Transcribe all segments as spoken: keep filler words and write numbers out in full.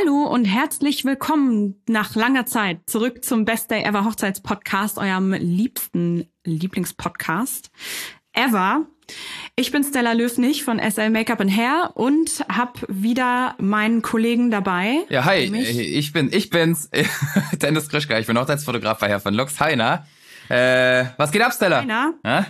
Hallo und herzlich willkommen nach langer Zeit zurück zum Best Day Ever Hochzeitspodcast, eurem liebsten Lieblingspodcast ever. Ich bin Stella Löfnig von S L Make-up and Hair und habe wieder meinen Kollegen dabei. Ja, hi, ich bin, ich bin's, Dennis Krischka, ich bin Hochzeitsfotograf bei Herr von Lux. Hi, na? Äh, was geht ab, Stella? Hi, na? Ja?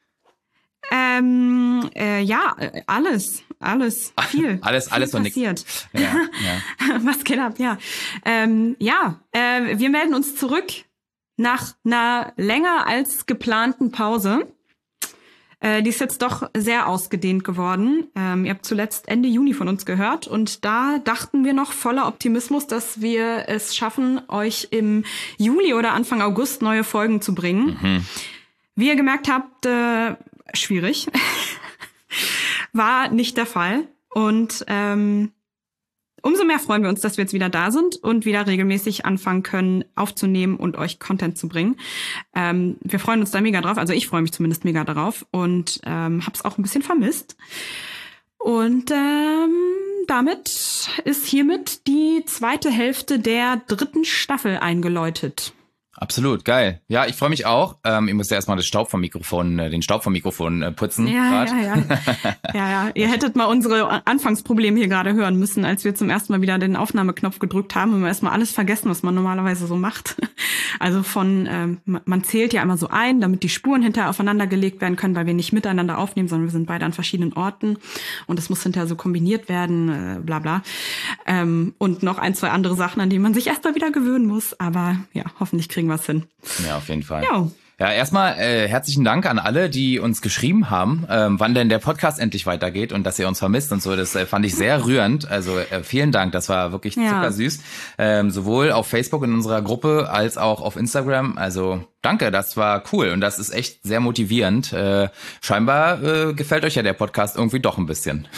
Ähm, äh, ja, alles, alles, viel. alles, alles viel und passiert. Nix. Ja, ja. Was geht ab, ja. Ähm, ja, äh, wir melden uns zurück nach einer länger als geplanten Pause. Äh, die ist jetzt doch sehr ausgedehnt geworden. Ähm, ihr habt zuletzt Ende Juni von uns gehört und da dachten wir noch voller Optimismus, dass wir es schaffen, euch im Juli oder Anfang August neue Folgen zu bringen. Mhm. Wie ihr gemerkt habt, äh, schwierig. War nicht der Fall. Und ähm, umso mehr freuen wir uns, dass wir jetzt wieder da sind und wieder regelmäßig anfangen können, aufzunehmen und euch Content zu bringen. Ähm, wir freuen uns da mega drauf. Also ich freue mich zumindest mega darauf und ähm, hab's auch ein bisschen vermisst. Und ähm, damit ist hiermit die zweite Hälfte der dritten Staffel eingeläutet. Absolut, geil. Ja, ich freue mich auch. Ähm, ich musste erstmal das Staub vom Mikrofon, äh, den Staub vom Mikrofon äh, putzen. Ja, ja, ja, ja, ja. Ihr hättet mal unsere Anfangsprobleme hier gerade hören müssen, als wir zum ersten Mal wieder den Aufnahmeknopf gedrückt haben und wir erstmal alles vergessen, was man normalerweise so macht. Also von, ähm, man zählt ja einmal so ein, damit die Spuren hinterher aufeinander gelegt werden können, weil wir nicht miteinander aufnehmen, sondern wir sind beide an verschiedenen Orten und das muss hinterher so kombiniert werden, äh, bla bla. Ähm, und noch ein, zwei andere Sachen, an die man sich erstmal wieder gewöhnen muss. Aber ja, hoffentlich kriegen was hin. Ja, auf jeden Fall. Ja, ja erstmal äh, herzlichen Dank an alle, die uns geschrieben haben, ähm, wann denn der Podcast endlich weitergeht und dass ihr uns vermisst und so. Das äh, fand ich sehr rührend. Also äh, vielen Dank, das war wirklich ja. zuckersüß. Ähm, sowohl auf Facebook in unserer Gruppe als auch auf Instagram. Also danke, das war cool und das ist echt sehr motivierend. Äh, scheinbar äh, gefällt euch ja der Podcast irgendwie doch ein bisschen.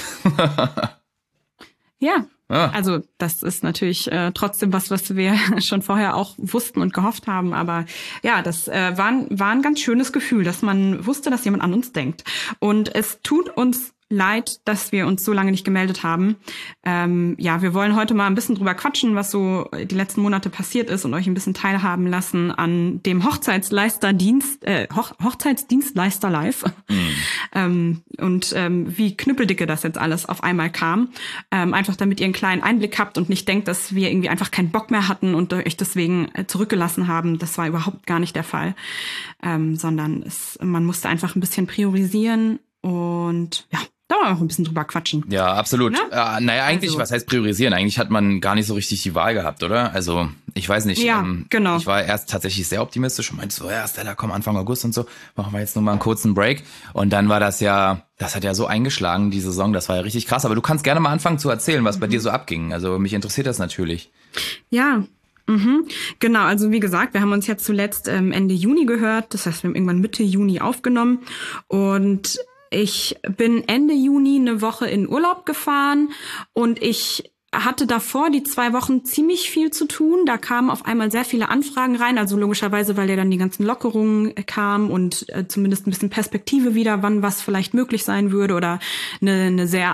Ja. Ah. Also das ist natürlich äh, trotzdem was, was wir schon vorher auch wussten und gehofft haben. Aber ja, das äh, war, ein, war ein ganz schönes Gefühl, dass man wusste, dass jemand an uns denkt. Und es tut uns leid, dass wir uns so lange nicht gemeldet haben. Ähm, ja, wir wollen heute mal ein bisschen drüber quatschen, was so die letzten Monate passiert ist und euch ein bisschen teilhaben lassen an dem Hochzeitsleisterdienst, äh, Hoch- Hochzeitsdienstleister live. Mhm. ähm, und ähm, wie knüppeldicke das jetzt alles auf einmal kam. Ähm, einfach damit ihr einen kleinen Einblick habt und nicht denkt, dass wir irgendwie einfach keinen Bock mehr hatten und euch deswegen zurückgelassen haben. Das war überhaupt gar nicht der Fall. Ähm, sondern es, man musste einfach ein bisschen priorisieren und ja, da wollen wir auch ein bisschen drüber quatschen. Ja, absolut. Ne? Äh, naja, eigentlich, also, was heißt priorisieren? Eigentlich hat man gar nicht so richtig die Wahl gehabt, oder? Also, ich weiß nicht. Ja, ähm, genau. Ich war erst tatsächlich sehr optimistisch und meinte so, ja, Stella, komm, Anfang August und so, machen wir jetzt nur mal einen kurzen Break. Und dann war das ja, das hat ja so eingeschlagen, die Saison, das war ja richtig krass. Aber du kannst gerne mal anfangen zu erzählen, was mhm. bei dir so abging. Also, mich interessiert das natürlich. Ja, Mhm. Genau, also wie gesagt, wir haben uns jetzt zuletzt ähm, Ende Juni gehört. Das heißt, wir haben irgendwann Mitte Juni aufgenommen und ich bin Ende Juni eine Woche in Urlaub gefahren und ich hatte davor die zwei Wochen ziemlich viel zu tun. Da kamen auf einmal sehr viele Anfragen rein, also logischerweise, weil ja dann die ganzen Lockerungen kamen und äh, zumindest ein bisschen Perspektive wieder, wann was vielleicht möglich sein würde oder eine, eine sehr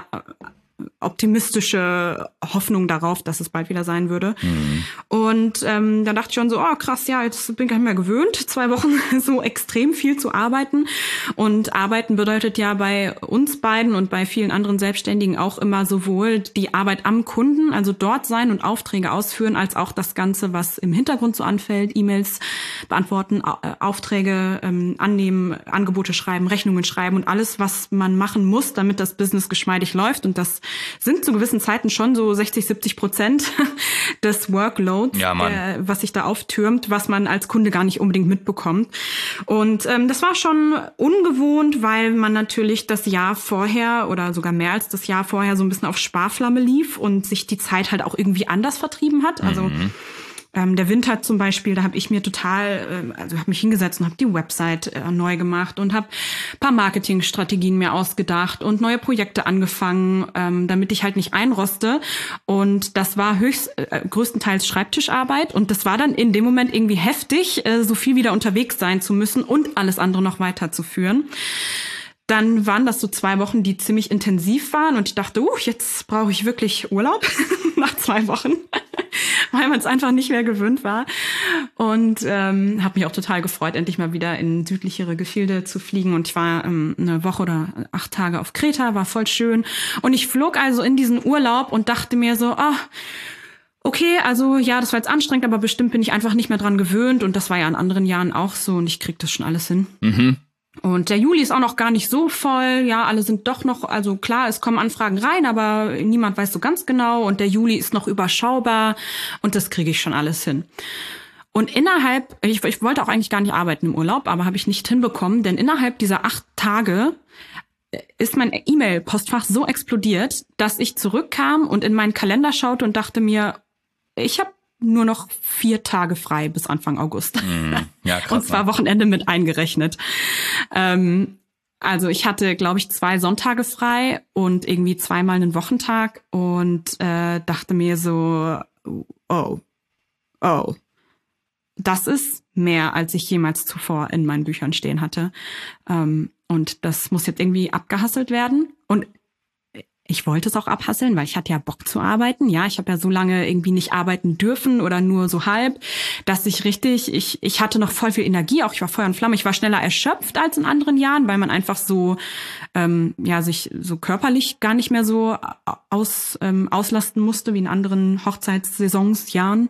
optimistische Hoffnung darauf, dass es bald wieder sein würde. Mhm. Und ähm, dann dachte ich schon so, oh krass, ja, jetzt bin ich gar nicht mehr gewöhnt, zwei Wochen so extrem viel zu arbeiten. Und arbeiten bedeutet ja bei uns beiden und bei vielen anderen Selbstständigen auch immer sowohl die Arbeit am Kunden, also dort sein und Aufträge ausführen, als auch das Ganze, was im Hintergrund so anfällt, E-Mails beantworten, Aufträge ähm, annehmen, Angebote schreiben, Rechnungen schreiben und alles, was man machen muss, damit das Business geschmeidig läuft. Und das sind zu gewissen Zeiten schon so sechzig, siebzig Prozent des Workloads, ja, äh, was sich da auftürmt, was man als Kunde gar nicht unbedingt mitbekommt. Und ähm, das war schon ungewohnt, weil man natürlich das Jahr vorher oder sogar mehr als das Jahr vorher so ein bisschen auf Sparflamme lief und sich die Zeit halt auch irgendwie anders vertrieben hat. Also mhm. Ähm, der Winter zum Beispiel, da habe ich mir total, äh, also habe mich hingesetzt und habe die Website äh, neu gemacht und habe ein paar Marketingstrategien mir ausgedacht und neue Projekte angefangen, ähm, damit ich halt nicht einroste. Und das war höchst äh, größtenteils Schreibtischarbeit und das war dann in dem Moment irgendwie heftig, äh, so viel wieder unterwegs sein zu müssen und alles andere noch weiterzuführen. dann waren das so zwei Wochen, die ziemlich intensiv waren und ich dachte, uh, jetzt brauche ich wirklich Urlaub nach zwei Wochen, weil man es einfach nicht mehr gewöhnt war. Und ähm, habe mich auch total gefreut, endlich mal wieder in südlichere Gefilde zu fliegen. Und ich war ähm, eine Woche oder acht Tage auf Kreta, war voll schön. Und ich flog also in diesen Urlaub und dachte mir so, ah, okay, also ja, das war jetzt anstrengend, aber bestimmt bin ich einfach nicht mehr dran gewöhnt. Und das war ja in anderen Jahren auch so und ich krieg das schon alles hin. Mhm. Und der Juli ist auch noch gar nicht so voll. Ja, alle sind doch noch, also klar, es kommen Anfragen rein, aber niemand weiß so ganz genau. Und der Juli ist noch überschaubar und das kriege ich schon alles hin. Und innerhalb, ich, ich wollte auch eigentlich gar nicht arbeiten im Urlaub, aber habe ich nicht hinbekommen, denn innerhalb dieser acht Tage ist mein E-Mail-Postfach so explodiert, dass ich zurückkam und in meinen Kalender schaute und dachte mir, ich habe nur noch vier Tage frei bis Anfang August. Mm, ja, krass, und zwar Wochenende mit eingerechnet. Ähm, also ich hatte, glaube ich, zwei Sonntage frei und irgendwie zweimal einen Wochentag und äh, dachte mir so, oh, oh, das ist mehr, als ich jemals zuvor in meinen Büchern stehen hatte. Ähm, und das muss jetzt irgendwie abgehasselt werden. Und ich wollte es auch abhasseln, weil ich hatte ja Bock zu arbeiten. Ja, ich habe ja so lange irgendwie nicht arbeiten dürfen oder nur so halb, dass ich richtig, ich ich hatte noch voll viel Energie, auch ich war Feuer und Flamme. Ich war schneller erschöpft als in anderen Jahren, weil man einfach so, ähm, ja, sich so körperlich gar nicht mehr so aus ähm, auslasten musste wie in anderen Hochzeitssaisons, Jahren.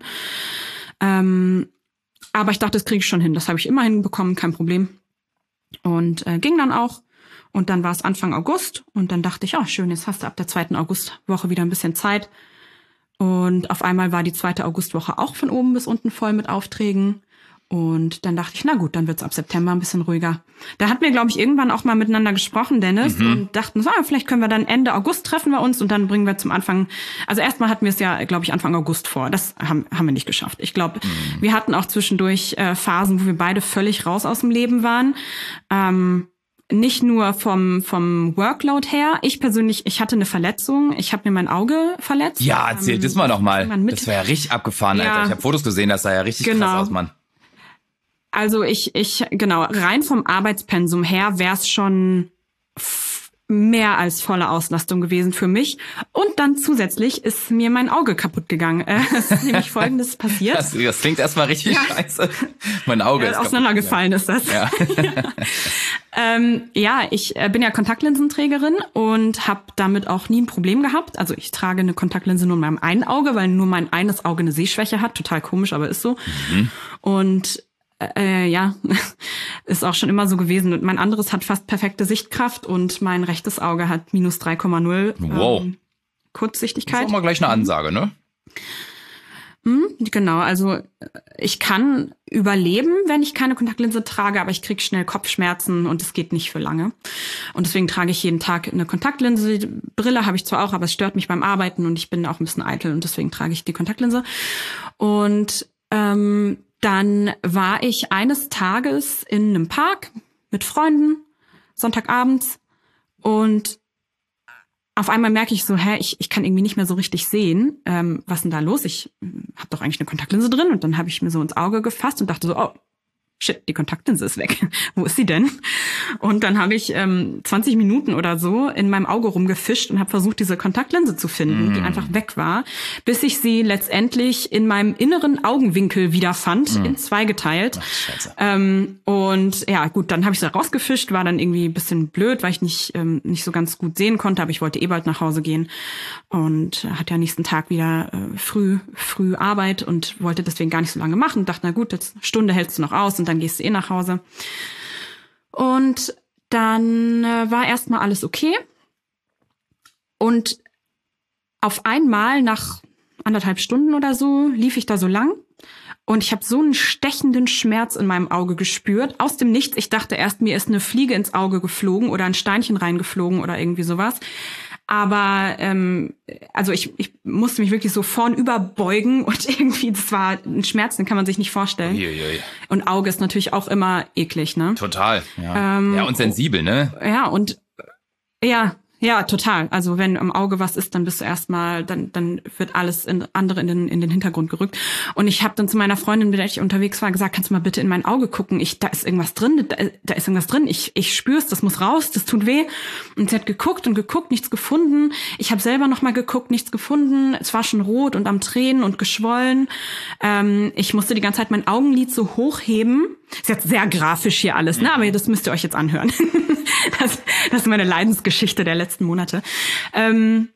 Ähm, aber ich dachte, das kriege ich schon hin. Das habe ich immer hinbekommen, kein Problem. Und äh, ging dann auch. Und dann war es Anfang August und dann dachte ich, oh schön, jetzt hast du ab der zweiten Augustwoche wieder ein bisschen Zeit. Und auf einmal war die zweite Augustwoche auch von oben bis unten voll mit Aufträgen. Und dann dachte ich, na gut, dann wird's ab September ein bisschen ruhiger. Da hatten wir, glaube ich, irgendwann auch mal miteinander gesprochen, Dennis, mhm. und dachten, so, vielleicht können wir dann Ende August treffen wir uns und dann bringen wir zum Anfang, also erstmal hatten wir es ja, glaube ich, Anfang August vor. Das haben, haben wir nicht geschafft. Ich glaube, mhm. wir hatten auch zwischendurch äh, Phasen, wo wir beide völlig raus aus dem Leben waren. Ähm, Nicht nur vom vom Workload her. Ich persönlich, ich hatte eine Verletzung. Ich habe mir mein Auge verletzt. Ja, erzähl ähm, das mal noch mal. Das war ja richtig abgefahren, ja, Alter. Ich habe Fotos gesehen, das sah ja richtig genau. krass aus, Mann. Also ich, ich genau, rein vom Arbeitspensum her wäre es schon f- mehr als volle Auslastung gewesen für mich. Und dann zusätzlich ist mir mein Auge kaputt gegangen. Äh, es ist nämlich Folgendes passiert. Das, das klingt erstmal richtig ja. scheiße. Mein Auge ja, ist auseinandergefallen kaputt. ist das. Ja, ja. ähm, ja ich äh, bin ja Kontaktlinsenträgerin und habe damit auch nie ein Problem gehabt. Also ich trage eine Kontaktlinse nur in meinem einen Auge, weil nur mein eines Auge eine Sehschwäche hat. Total komisch, aber ist so. Mhm. Und Äh, ja, ist auch schon immer so gewesen. Und mein anderes hat fast perfekte Sichtkraft und mein rechtes Auge hat minus drei Komma null wow. ähm, Kurzsichtigkeit. Das ist auch mal gleich eine Ansage, ne? Mhm, genau, also ich kann überleben, wenn ich keine Kontaktlinse trage, aber ich kriege schnell Kopfschmerzen und es geht nicht für lange. Und deswegen trage ich jeden Tag eine Kontaktlinse. Die Brille habe ich zwar auch, aber es stört mich beim Arbeiten und ich bin auch ein bisschen eitel und deswegen trage ich die Kontaktlinse. Und ähm, dann war ich eines Tages in einem Park mit Freunden, Sonntagabends, und auf einmal merke ich so, hä, ich, ich kann irgendwie nicht mehr so richtig sehen. Ähm, was ist denn da los? Ich habe doch eigentlich eine Kontaktlinse drin. Und dann habe ich mir so ins Auge gefasst und dachte so, oh, shit, die Kontaktlinse ist weg. Wo ist sie denn? Und dann habe ich ähm, zwanzig Minuten oder so in meinem Auge rumgefischt und habe versucht, diese Kontaktlinse zu finden, mm. die einfach weg war, bis ich sie letztendlich in meinem inneren Augenwinkel wiederfand, mm. in zwei geteilt. Ach, Scheiße. Ähm, und ja, gut, dann habe ich sie rausgefischt, war dann irgendwie ein bisschen blöd, weil ich nicht ähm, nicht so ganz gut sehen konnte, aber ich wollte eh bald nach Hause gehen und hatte ja nächsten Tag wieder äh, früh früh Arbeit und wollte deswegen gar nicht so lange machen. Dachte, na gut, jetzt eine Stunde hältst du noch aus und dann gehst du eh nach Hause. Und dann äh, war erstmal alles okay. Und auf einmal nach anderthalb Stunden oder so lief ich da so lang. Und ich habe so einen stechenden Schmerz in meinem Auge gespürt. Aus dem Nichts. Ich dachte erst, mir ist eine Fliege ins Auge geflogen oder ein Steinchen reingeflogen oder irgendwie sowas. Aber ähm, also ich, ich musste mich wirklich so vornüber beugen und irgendwie, das war ein Schmerz, den kann man sich nicht vorstellen. Uiuiui. Und Auge ist natürlich auch immer eklig, ne? Total, ja. Ähm, ja, und sensibel, ne? Ja, und ja, Ja, total. Also wenn am Auge was ist, dann bist du erstmal, dann dann wird alles in, andere in den in den Hintergrund gerückt. Und ich habe dann zu meiner Freundin, mit der ich unterwegs war, gesagt, kannst du mal bitte in mein Auge gucken? Ich, da ist irgendwas drin, da, da ist irgendwas drin. Ich ich spür's, das muss raus, das tut weh. Und sie hat geguckt und geguckt, nichts gefunden. Ich habe selber noch mal geguckt, nichts gefunden. Es war schon rot und am Tränen und geschwollen. Ähm, ich musste die ganze Zeit mein Augenlid so hochheben. Ist jetzt sehr grafisch hier alles, ne? Aber das müsst ihr euch jetzt anhören. das, das ist meine Leidensgeschichte der letzten Monate. Ähm,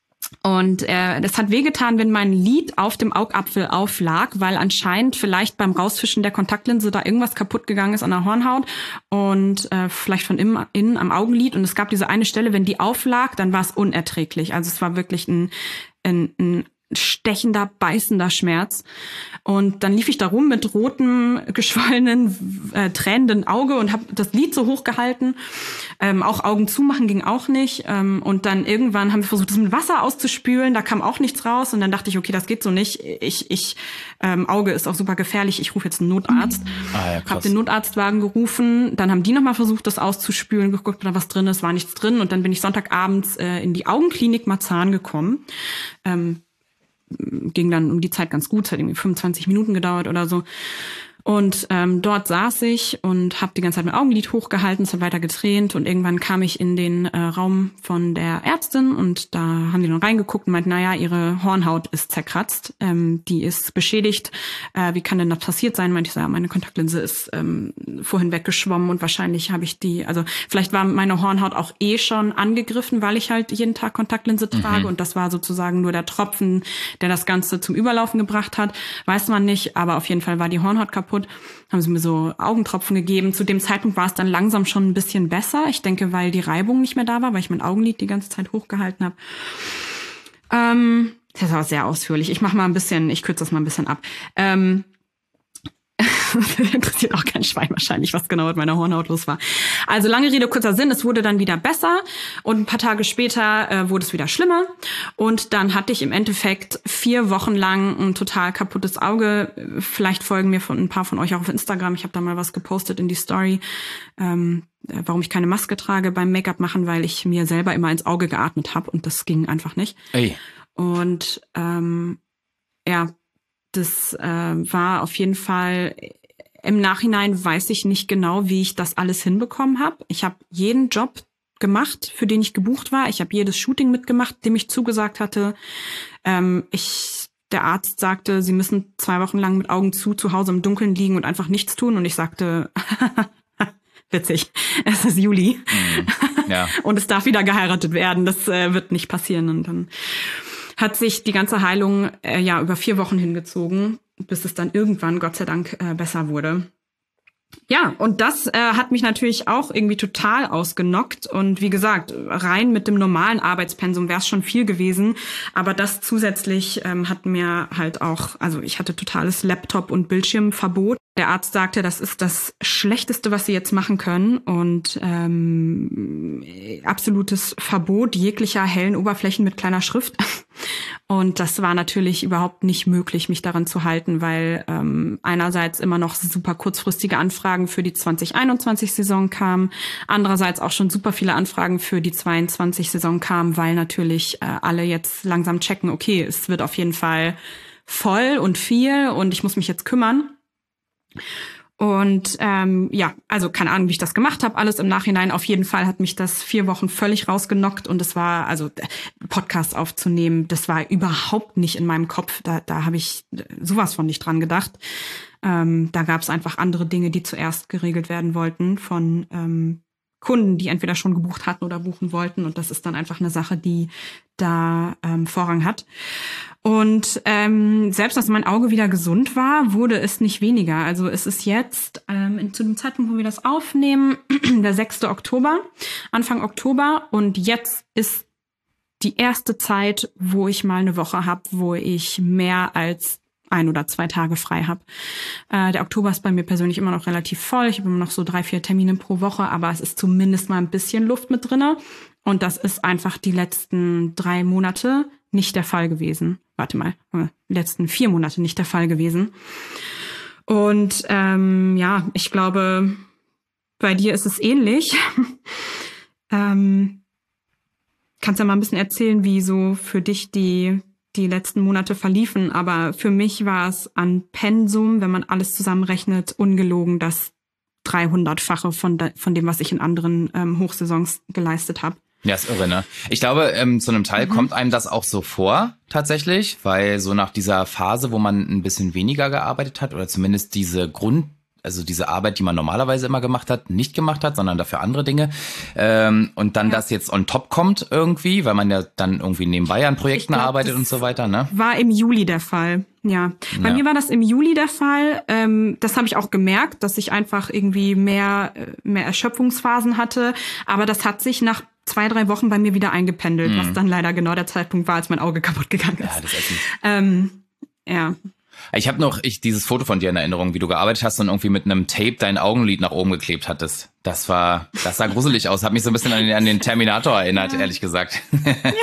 und äh, das hat wehgetan, wenn mein Lid auf dem Augapfel auflag, weil anscheinend vielleicht beim Rausfischen der Kontaktlinse da irgendwas kaputt gegangen ist an der Hornhaut und äh, vielleicht von innen, innen am Augenlid. Und es gab diese eine Stelle, wenn die auflag, dann war es unerträglich. Also es war wirklich ein, ein, ein stechender, beißender Schmerz. Und dann lief ich da rum mit rotem, geschwollenen, äh, tränenden Auge und habe das Lid so hochgehalten. Ähm, auch Augen zumachen ging auch nicht. Ähm, und dann irgendwann haben wir versucht, das mit Wasser auszuspülen. Da kam auch nichts raus. Und dann dachte ich, okay, das geht so nicht. Ich, ich, ähm, Auge ist auch super gefährlich. Ich rufe jetzt einen Notarzt. Ah, ja, krass. Habe den Notarztwagen gerufen. Dann haben die nochmal versucht, das auszuspülen, geguckt, ob da was drin ist. War nichts drin. Und dann bin ich Sonntagabends äh, in die Augenklinik Marzahn gekommen. Ähm, ging dann um die Zeit ganz gut, es hat irgendwie fünfundzwanzig Minuten gedauert oder so. Und ähm, dort saß ich und habe die ganze Zeit mein Augenlid hochgehalten, es hat weiter getränt und irgendwann kam ich in den äh, Raum von der Ärztin und da haben die dann reingeguckt und meinten, naja, ihre Hornhaut ist zerkratzt, ähm, die ist beschädigt. Äh, wie kann denn das passiert sein? Meinte ich, so, ja, meine Kontaktlinse ist ähm, vorhin weggeschwommen und wahrscheinlich habe ich die, also vielleicht war meine Hornhaut auch eh schon angegriffen, weil ich halt jeden Tag Kontaktlinse trage mhm. und das war sozusagen nur der Tropfen, der das Ganze zum Überlaufen gebracht hat. Weiß man nicht, aber auf jeden Fall war die Hornhaut kaputt. Haben sie mir so Augentropfen gegeben. Zu dem Zeitpunkt war es dann langsam schon ein bisschen besser. Ich denke, weil die Reibung nicht mehr da war, weil ich mein Augenlid die ganze Zeit hochgehalten habe. Ähm, das war sehr ausführlich. Ich mache mal ein bisschen, ich kürze das mal ein bisschen ab. Ähm, interessiert auch kein Schwein wahrscheinlich, was genau mit meiner Hornhaut los war. Also lange Rede, kurzer Sinn, es wurde dann wieder besser und ein paar Tage später äh, wurde es wieder schlimmer und dann hatte ich im Endeffekt vier Wochen lang ein total kaputtes Auge. Vielleicht folgen mir von ein paar von euch auch auf Instagram. Ich habe da mal was gepostet in die Story, ähm, warum ich keine Maske trage beim Make-up machen, weil ich mir selber immer ins Auge geatmet habe und das ging einfach nicht. Ey. Und ähm, ja, das äh, war auf jeden Fall, im Nachhinein weiß ich nicht genau, wie ich das alles hinbekommen habe. Ich habe jeden Job gemacht, für den ich gebucht war. Ich habe jedes Shooting mitgemacht, dem ich zugesagt hatte. Ähm, ich, der Arzt sagte, sie müssen zwei Wochen lang mit Augen zu zu Hause im Dunkeln liegen und einfach nichts tun. Und ich sagte, witzig, es ist Juli. Mm, ja. Und es darf wieder geheiratet werden. Das äh, wird nicht passieren. Und dann hat sich die ganze Heilung äh, ja über vier Wochen hingezogen, bis es dann irgendwann, Gott sei Dank, äh, besser wurde. Ja, und das äh, hat mich natürlich auch irgendwie total ausgenockt. Und wie gesagt, rein mit dem normalen Arbeitspensum wäre es schon viel gewesen. Aber das zusätzlich ähm, hat mir halt auch, also ich hatte totales Laptop- und Bildschirmverbot. Der Arzt sagte, das ist das Schlechteste, was sie jetzt machen können. Und ähm, absolutes Verbot jeglicher hellen Oberflächen mit kleiner Schrift. Und das war natürlich überhaupt nicht möglich, mich daran zu halten, weil ähm, einerseits immer noch super kurzfristige Anfragen für die zwanzig einundzwanzig-Saison kamen, andererseits auch schon super viele Anfragen für die zweiundzwanzig-Saison kamen, weil natürlich äh, alle jetzt langsam checken, okay, es wird auf jeden Fall voll und viel und ich muss mich jetzt kümmern. Und ähm, ja, also keine Ahnung, wie ich das gemacht habe, alles im Nachhinein. Auf jeden Fall hat mich das vier Wochen völlig rausgenockt und es war, also Podcast aufzunehmen, das war überhaupt nicht in meinem Kopf. Da, da habe ich sowas von nicht dran gedacht. Ähm, da gab es einfach andere Dinge, die zuerst geregelt werden wollten von ähm, Kunden, die entweder schon gebucht hatten oder buchen wollten. Und das ist dann einfach eine Sache, die da ähm, Vorrang hat. Und ähm, selbst als mein Auge wieder gesund war, wurde es nicht weniger. Also es ist jetzt ähm, zu dem Zeitpunkt, wo wir das aufnehmen, der sechste Oktober, Anfang Oktober. Und jetzt ist die erste Zeit, wo ich mal eine Woche habe, wo ich mehr als ein oder zwei Tage frei habe. Äh, der Oktober ist bei mir persönlich immer noch relativ voll. Ich habe immer noch so drei, vier Termine pro Woche, aber es ist zumindest mal ein bisschen Luft mit drinne. Und das ist einfach die letzten drei Monate nicht der Fall gewesen. Warte mal, die letzten vier Monate nicht der Fall gewesen. Und ähm, ja, ich glaube, bei dir ist es ähnlich. ähm, kannst ja mal ein bisschen erzählen, wie so für dich die die letzten Monate verliefen. Aber für mich war es an Pensum, wenn man alles zusammenrechnet, ungelogen das dreihundertfache von, de, von dem, was ich in anderen ähm, Hochsaisons geleistet habe. Ja, ist irre, ne? Ich glaube, ähm, zu einem Teil mhm. kommt einem das auch so vor, tatsächlich, weil so nach dieser Phase, wo man ein bisschen weniger gearbeitet hat oder zumindest diese Grund also diese Arbeit, die man normalerweise immer gemacht hat, nicht gemacht hat, sondern dafür andere Dinge. Ähm, und dann ja. das jetzt on top kommt irgendwie, weil man ja dann irgendwie nebenbei an Projekten glaub, arbeitet und so weiter, ne? War im Juli der Fall, ja. Bei ja. mir war das im Juli der Fall. Ähm, das habe ich auch gemerkt, dass ich einfach irgendwie mehr, mehr Erschöpfungsphasen hatte. Aber das hat sich nach zwei, drei Wochen bei mir wieder eingependelt, mhm. was dann leider genau der Zeitpunkt war, als mein Auge kaputt gegangen ist. Ja, das ist ähm, ja. Ich habe noch ich dieses Foto von dir in Erinnerung, wie du gearbeitet hast und irgendwie mit einem Tape dein Augenlid nach oben geklebt hattest. Das war, das sah gruselig aus. Hat mich so ein bisschen an den, an den Terminator erinnert, ja. ehrlich gesagt. Ja.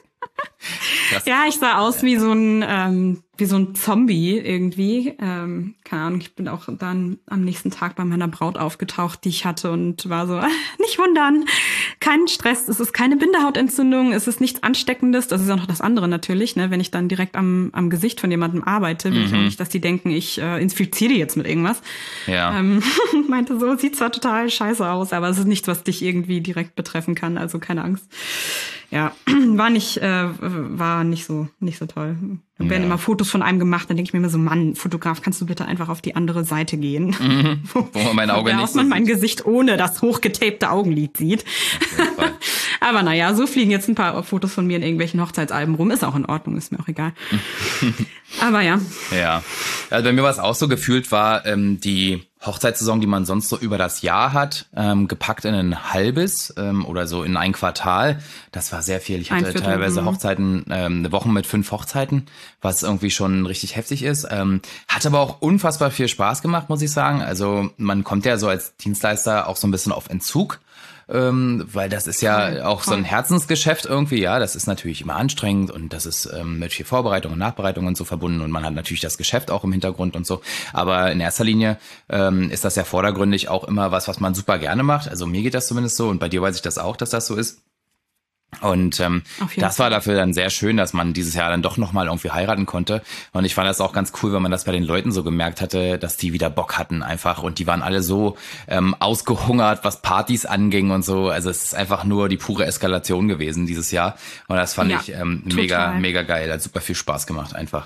Ja, ich sah aus wie so ein ähm, wie so ein Zombie irgendwie. Ähm, keine Ahnung, ich bin auch dann am nächsten Tag bei meiner Braut aufgetaucht, die ich hatte und war so, nicht wundern, kein Stress, es ist keine Bindehautentzündung, es ist nichts Ansteckendes. Das ist auch noch das andere natürlich, ne? Wenn ich dann direkt am am Gesicht von jemandem arbeite, will mhm. ich auch nicht, dass die denken, ich äh, infiziere die jetzt mit irgendwas. Ja. Ähm, meinte so, sieht zwar total scheiße aus, aber es ist nichts, was dich irgendwie direkt betreffen kann, also keine Angst. Ja, war nicht, äh, war nicht so, nicht so toll. Da werden ja. immer Fotos von einem gemacht, dann denke ich mir immer so, Mann, Fotograf, kannst du bitte einfach auf die andere Seite gehen? Mhm. Wo, wo man mein Auge nicht so man mein Gesicht ohne das hochgetapte Augenlid sieht. Aber naja, so fliegen jetzt ein paar Fotos von mir in irgendwelchen Hochzeitsalben rum. Ist auch in Ordnung, ist mir auch egal. Aber ja. Ja, also bei mir war es auch so, gefühlt war ähm, die Hochzeitssaison, die man sonst so über das Jahr hat, ähm, gepackt in ein halbes ähm, oder so in ein Quartal. Das war sehr viel. Ich hatte teilweise Hochzeiten, ähm, eine Woche mit fünf Hochzeiten, was irgendwie schon richtig heftig ist. Ähm, hat aber auch unfassbar viel Spaß gemacht, muss ich sagen. Also man kommt ja so als Dienstleister auch so ein bisschen auf Entzug. Ähm, weil das ist ja auch so ein Herzensgeschäft irgendwie, ja, das ist natürlich immer anstrengend und das ist ähm, mit viel Vorbereitung und Nachbereitung und so verbunden und man hat natürlich das Geschäft auch im Hintergrund und so, aber in erster Linie ähm, ist das ja vordergründig auch immer was, was man super gerne macht, also mir geht das zumindest so und bei dir weiß ich das auch, dass das so ist. Und ähm, das war dafür dann sehr schön, dass man dieses Jahr dann doch nochmal irgendwie heiraten konnte. Und ich fand das auch ganz cool, wenn man das bei den Leuten so gemerkt hatte, dass die wieder Bock hatten einfach. Und die waren alle so ähm, ausgehungert, was Partys anging und so. Also es ist einfach nur die pure Eskalation gewesen dieses Jahr. Und das fand ja, ich ähm, mega, mega geil. Hat super viel Spaß gemacht einfach.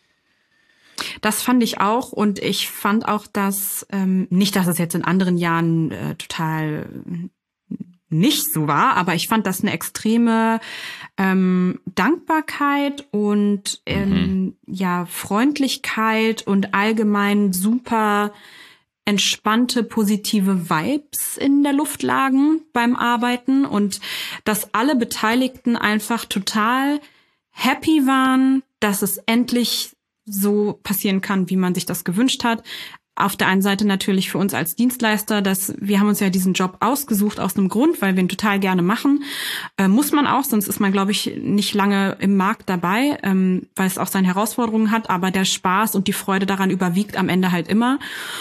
Das fand ich auch. Und ich fand auch, dass, ähm, nicht, dass es jetzt in anderen Jahren äh, total nicht so war, aber ich fand das eine extreme ähm, Dankbarkeit und ähm, mhm. ja Freundlichkeit und allgemein super entspannte, positive Vibes in der Luft lagen beim Arbeiten und dass alle Beteiligten einfach total happy waren, dass es endlich so passieren kann, wie man sich das gewünscht hat. Auf der einen Seite natürlich für uns als Dienstleister, dass wir haben uns ja diesen Job ausgesucht aus einem Grund, weil wir ihn total gerne machen. Äh, muss man auch, sonst ist man, glaube ich, nicht lange im Markt dabei, ähm, weil es auch seine Herausforderungen hat. Aber der Spaß und die Freude daran überwiegt am Ende halt immer.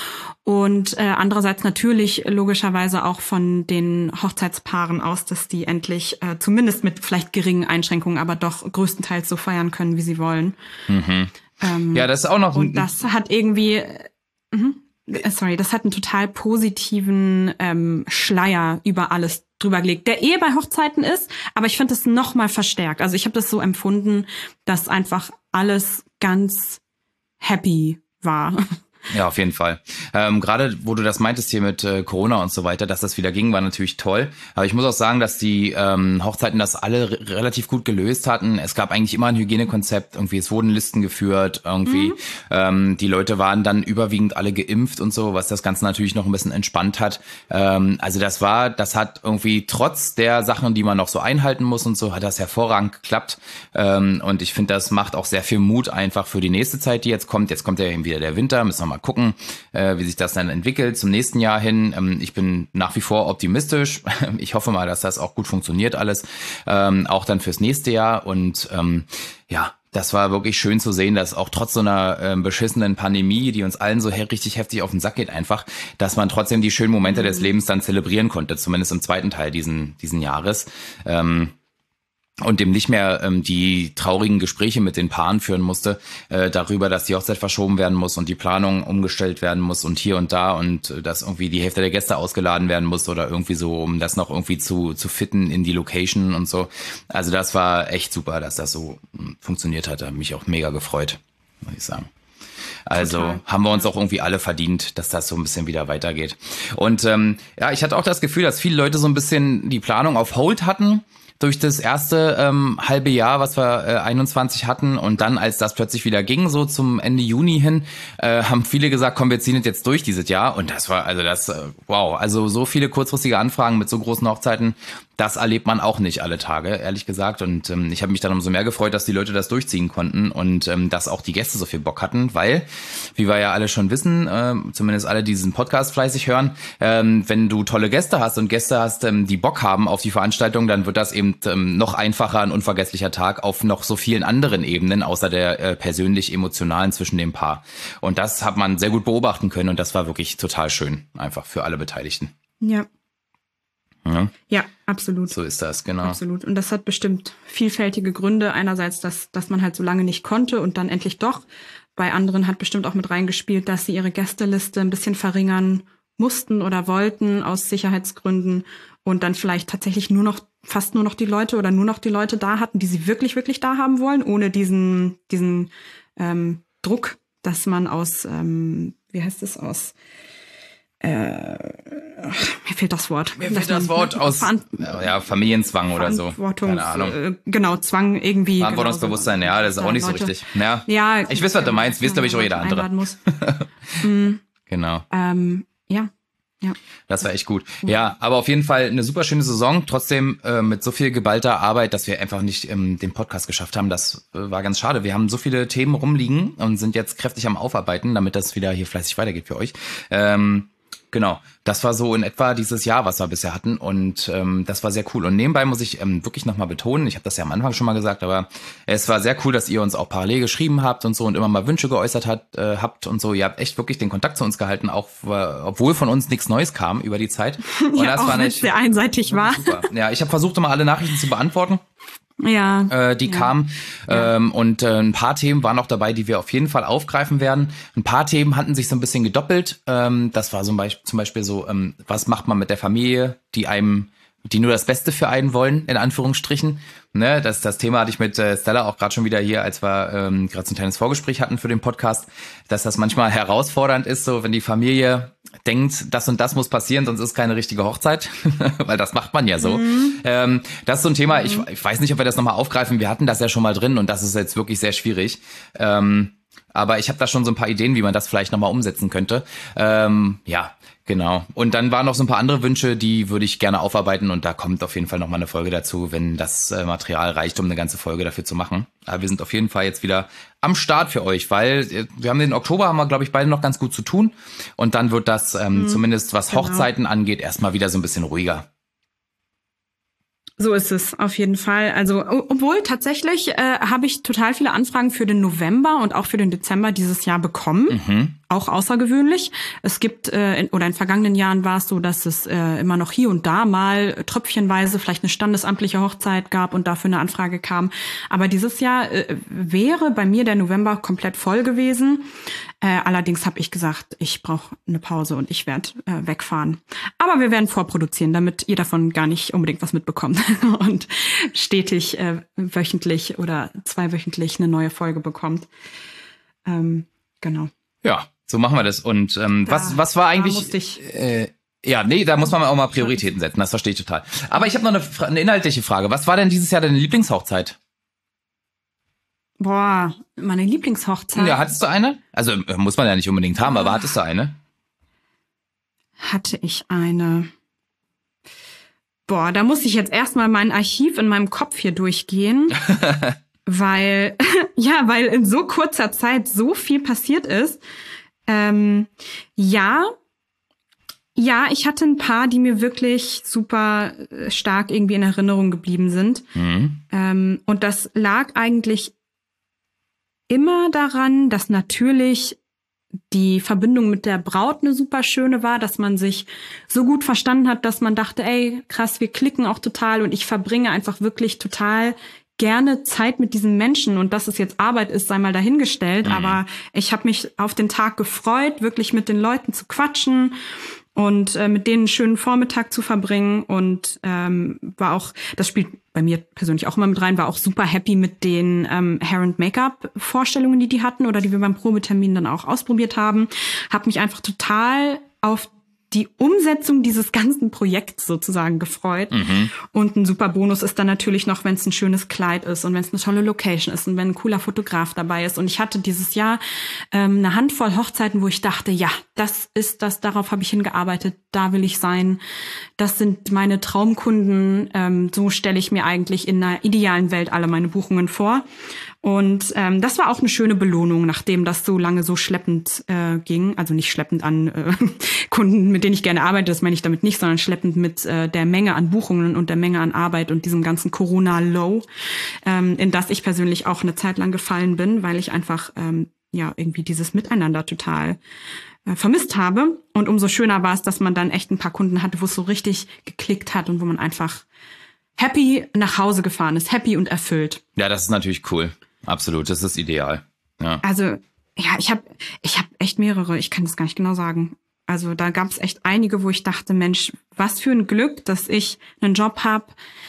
Und äh, andererseits natürlich logischerweise auch von den Hochzeitspaaren aus, dass die endlich äh, zumindest mit vielleicht geringen Einschränkungen, aber doch größtenteils so feiern können, wie sie wollen. Mhm. Ähm, ja, das ist auch noch... Und das hat irgendwie... Mhm. Sorry, das hat einen total positiven ähm, Schleier über alles drüber gelegt, der eh bei Hochzeiten ist, aber ich finde das noch mal verstärkt. Also ich habe das so empfunden, dass einfach alles ganz happy war. Ja, auf jeden Fall. Ähm, gerade wo du das meintest hier mit äh, Corona und so weiter, dass das wieder ging, war natürlich toll. Aber ich muss auch sagen, dass die ähm, Hochzeiten das alle re- relativ gut gelöst hatten. Es gab eigentlich immer ein Hygienekonzept. Irgendwie, es wurden Listen geführt. Irgendwie, mhm. ähm, die Leute waren dann überwiegend alle geimpft und so, was das Ganze natürlich noch ein bisschen entspannt hat. Ähm, also das war, das hat irgendwie trotz der Sachen, die man noch so einhalten muss und so, hat das hervorragend geklappt. Ähm, und ich finde, das macht auch sehr viel Mut einfach für die nächste Zeit, die jetzt kommt. Jetzt kommt ja eben wieder der Winter, müssen wir mal gucken, äh, wie sich das dann entwickelt zum nächsten Jahr hin. Ähm, ich bin nach wie vor optimistisch. Ich hoffe mal, dass das auch gut funktioniert alles, ähm, auch dann fürs nächste Jahr. Und ähm, ja, das war wirklich schön zu sehen, dass auch trotz so einer äh, beschissenen Pandemie, die uns allen so he- richtig heftig auf den Sack geht einfach, dass man trotzdem die schönen Momente mhm. des Lebens dann zelebrieren konnte, zumindest im zweiten Teil diesen, diesen Jahres. Ähm, und dem nicht mehr ähm, die traurigen Gespräche mit den Paaren führen musste, äh, darüber, dass die Hochzeit verschoben werden muss und die Planung umgestellt werden muss und hier und da und äh, dass irgendwie die Hälfte der Gäste ausgeladen werden muss oder irgendwie so, um das noch irgendwie zu zu fitten in die Location und so. Also das war echt super, dass das so mh, funktioniert hat. Da hat mich auch mega gefreut, muss ich sagen. Also Total. Haben wir uns auch irgendwie alle verdient, dass das so ein bisschen wieder weitergeht. Und ähm, ja, ich hatte auch das Gefühl, dass viele Leute so ein bisschen die Planung auf Hold hatten durch das erste ähm, halbe Jahr, was wir äh, einundzwanzig hatten. Und dann, als das plötzlich wieder ging, so zum Ende Juni hin, äh, haben viele gesagt, komm, wir ziehen es jetzt durch dieses Jahr. Und das war, also das, äh, wow, also so viele kurzfristige Anfragen mit so großen Hochzeiten, das erlebt man auch nicht alle Tage, ehrlich gesagt. Und ähm, ich habe mich dann umso mehr gefreut, dass die Leute das durchziehen konnten und ähm, dass auch die Gäste so viel Bock hatten, weil, wie wir ja alle schon wissen, äh, zumindest alle, die diesen Podcast fleißig hören, ähm, wenn du tolle Gäste hast und Gäste hast, ähm, die Bock haben auf die Veranstaltung, dann wird das eben ähm, noch einfacher, ein unvergesslicher Tag auf noch so vielen anderen Ebenen, außer der äh, persönlich-emotionalen zwischen dem Paar. Und das hat man sehr gut beobachten können und das war wirklich total schön, einfach für alle Beteiligten. Ja. Ja. Ja, absolut. So ist das, genau. Absolut. Und das hat bestimmt vielfältige Gründe. Einerseits, dass, dass man halt so lange nicht konnte und dann endlich doch. Bei anderen hat bestimmt auch mit reingespielt, dass sie ihre Gästeliste ein bisschen verringern mussten oder wollten aus Sicherheitsgründen und dann vielleicht tatsächlich nur noch, fast nur noch die Leute oder nur noch die Leute da hatten, die sie wirklich, wirklich da haben wollen, ohne diesen, diesen ähm, Druck, dass man aus, ähm, wie heißt es, aus Äh, mir fehlt das Wort. Mir fehlt das Wort aus ja, Familienzwang oder so. Keine Ahnung. Äh, genau, Zwang irgendwie. Verantwortungsbewusstsein, genau, ja, das ist auch nicht Leute, so richtig. Ja, ja ich weiß, was du meinst. Wisst, glaube ich, auch jeder andere. Muss. mhm. Genau. Ähm, ja. Ja. Das war echt gut. Ja, aber auf jeden Fall eine super schöne Saison. Trotzdem äh, mit so viel geballter Arbeit, dass wir einfach nicht ähm, den Podcast geschafft haben. Das äh, war ganz schade. Wir haben so viele Themen rumliegen und sind jetzt kräftig am Aufarbeiten, damit das wieder hier fleißig weitergeht für euch. Ähm, Genau, das war so in etwa dieses Jahr, was wir bisher hatten und ähm, das war sehr cool. Und nebenbei muss ich ähm, wirklich nochmal betonen, ich habe das ja am Anfang schon mal gesagt, aber es war sehr cool, dass ihr uns auch parallel geschrieben habt und so und immer mal Wünsche geäußert hat, äh, habt und so. Ihr habt echt wirklich den Kontakt zu uns gehalten, auch äh, obwohl von uns nichts Neues kam über die Zeit. Und ja, das auch war wenn nicht es sehr einseitig war. Super. Ja, ich habe versucht, immer alle Nachrichten zu beantworten. Ja, äh, die ja. kamen Ja. ähm, und äh, ein paar Themen waren auch dabei, die wir auf jeden Fall aufgreifen werden. Ein paar Themen hatten sich so ein bisschen gedoppelt. Ähm, das war zum Beispiel, zum Beispiel so, ähm, was macht man mit der Familie, die einem, die nur das Beste für einen wollen, in Anführungsstrichen. Ne, das, das Thema hatte ich mit äh, Stella auch gerade schon wieder hier, als wir ähm, gerade so ein kleines Vorgespräch hatten für den Podcast, dass das manchmal herausfordernd ist, so wenn die Familie denkt, das und das muss passieren, sonst ist keine richtige Hochzeit, weil das macht man ja so. Mhm. Ähm, das ist so ein Thema, mhm. ich, ich weiß nicht, ob wir das nochmal aufgreifen, wir hatten das ja schon mal drin und das ist jetzt wirklich sehr schwierig. Ähm, aber ich habe da schon so ein paar Ideen, wie man das vielleicht nochmal umsetzen könnte. Ähm, ja, genau. Und dann waren noch so ein paar andere Wünsche, die würde ich gerne aufarbeiten und da kommt auf jeden Fall nochmal eine Folge dazu, wenn das äh, Material reicht, um eine ganze Folge dafür zu machen. Aber wir sind auf jeden Fall jetzt wieder am Start für euch, weil äh, wir haben den Oktober, haben wir, glaube ich, beide noch ganz gut zu tun und dann wird das ähm, mhm, zumindest, was genau. Hochzeiten angeht, erstmal wieder so ein bisschen ruhiger. So ist es, auf jeden Fall. Also, obwohl tatsächlich äh, habe ich total viele Anfragen für den November und auch für den Dezember dieses Jahr bekommen. Mhm. Auch außergewöhnlich. Es gibt, äh, in, oder in vergangenen Jahren war es so, dass es äh, immer noch hier und da mal tröpfchenweise vielleicht eine standesamtliche Hochzeit gab und dafür eine Anfrage kam. Aber dieses Jahr äh, wäre bei mir der November komplett voll gewesen. Äh, allerdings habe ich gesagt, ich brauche eine Pause und ich werde äh, wegfahren. Aber wir werden vorproduzieren, damit ihr davon gar nicht unbedingt was mitbekommt und stetig äh, wöchentlich oder zweiwöchentlich eine neue Folge bekommt. Ähm, genau. Ja, so machen wir das. Und ähm, da, was was war eigentlich? Ich, äh, ja, nee, da muss man auch mal Prioritäten setzen. Das verstehe ich total. Aber ich habe noch eine, eine inhaltliche Frage. Was war denn dieses Jahr deine Lieblingshochzeit? Boah, meine Lieblingshochzeit. Ja, hattest du eine? Also muss man ja nicht unbedingt haben, aber hattest du eine? Hatte ich eine. Boah, da muss ich jetzt erstmal mein Archiv in meinem Kopf hier durchgehen. Weil, ja, weil in so kurzer Zeit so viel passiert ist. Ähm, ja, ja, ich hatte ein paar, die mir wirklich super stark irgendwie in Erinnerung geblieben sind. Mhm. Ähm, und das lag eigentlich immer daran, dass natürlich die Verbindung mit der Braut eine super schöne war, dass man sich so gut verstanden hat, dass man dachte, ey, krass, wir klicken auch total und ich verbringe einfach wirklich total gerne Zeit mit diesen Menschen und dass es jetzt Arbeit ist, sei mal dahingestellt, mhm. aber ich habe mich auf den Tag gefreut, wirklich mit den Leuten zu quatschen und äh, mit denen einen schönen Vormittag zu verbringen und ähm, war auch, das spielt bei mir persönlich auch immer mit rein, war auch super happy mit den ähm, Hair- and Make-up-Vorstellungen, die die hatten oder die wir beim Probetermin dann auch ausprobiert haben. Hab mich einfach total auf die Umsetzung dieses ganzen Projekts sozusagen gefreut. Mhm. Und ein super Bonus ist dann natürlich noch, wenn es ein schönes Kleid ist und wenn es eine tolle Location ist und wenn ein cooler Fotograf dabei ist. Und ich hatte dieses Jahr ähm, eine Handvoll Hochzeiten, wo ich dachte, ja, das ist das, darauf habe ich hingearbeitet, da will ich sein. Das sind meine Traumkunden. Ähm, so stelle ich mir eigentlich in einer idealen Welt alle meine Buchungen vor. Und ähm, das war auch eine schöne Belohnung, nachdem das so lange so schleppend äh, ging. Also nicht schleppend an äh, Kunden, mit denen ich gerne arbeite, das meine ich damit nicht, sondern schleppend mit äh, der Menge an Buchungen und der Menge an Arbeit und diesem ganzen Corona-Low, ähm, in das ich persönlich auch eine Zeit lang gefallen bin, weil ich einfach ähm, ja irgendwie dieses Miteinander total äh, vermisst habe. Und umso schöner war es, dass man dann echt ein paar Kunden hatte, wo es so richtig geklickt hat und wo man einfach happy nach Hause gefahren ist, happy und erfüllt. Ja, das ist natürlich cool. Absolut, das ist ideal. Ja. Also, ja, ich habe ich hab echt mehrere, ich kann das gar nicht genau sagen. Also da gab es echt einige, wo ich dachte, Mensch, was für ein Glück, dass ich einen Job habe,